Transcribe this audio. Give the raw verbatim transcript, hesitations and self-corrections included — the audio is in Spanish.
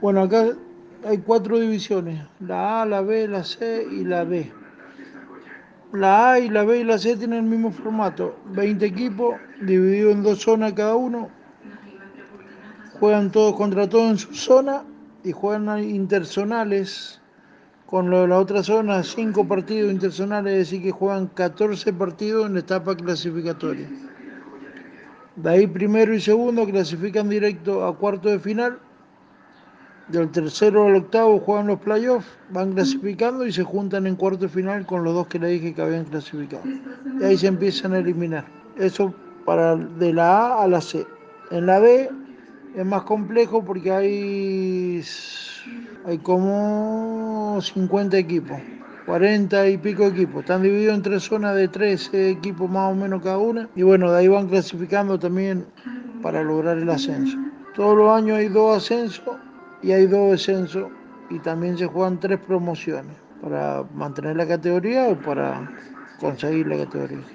Bueno, acá hay cuatro divisiones, la A, la B, la C y la D. La A y la B y la C tienen el mismo formato, veinte equipos, divididos en dos zonas cada uno, juegan todos contra todos en su zona y juegan interzonales con lo de la otra zona, cinco partidos interzonales, es decir, que juegan catorce partidos en la etapa clasificatoria. De ahí primero y segundo clasifican directo a cuarto de final. Del tercero al octavo juegan los playoffs, van clasificando y se juntan en cuarto de final con los dos que le dije que habían clasificado. Y ahí se empiezan a eliminar. Eso para de la A a la C. En la B es más complejo porque hay, hay como cincuenta equipos, cuarenta y pico equipos. Están divididos en tres zonas de trece equipos más o menos cada una. Y bueno, de ahí van clasificando también para lograr el ascenso. Todos los años hay dos ascensos y hay dos descensos y también se juegan tres promociones para mantener la categoría o para conseguir la categoría.